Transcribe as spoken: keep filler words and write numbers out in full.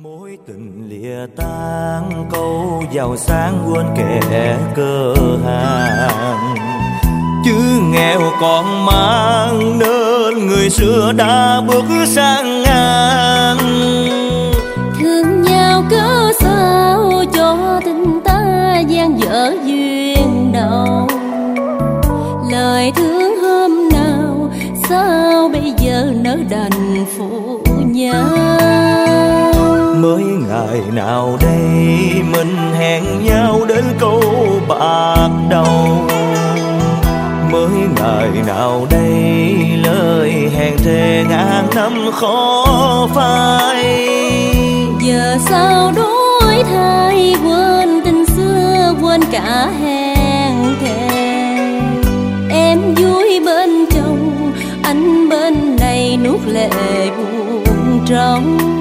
Mối tình lìa tan câu giàu sang quên kẻ cơ hàng, chứ nghèo còn mang nên người xưa đã bước sang ngang. Thương nhau cớ sao cho tình ta gian dở duyên đầu, lời thương hôm nào sao bây giờ nỡ đành phụ nhau. Mới ngày nào đây mình hẹn nhau đến câu bạc đầu, mới ngày nào đây lời hẹn thề ngàn năm khó phai. Giờ sao đổi thay quên tình xưa quên cả hẹn thề, em vui bên chồng anh bên này nuốt lệ buồn trong.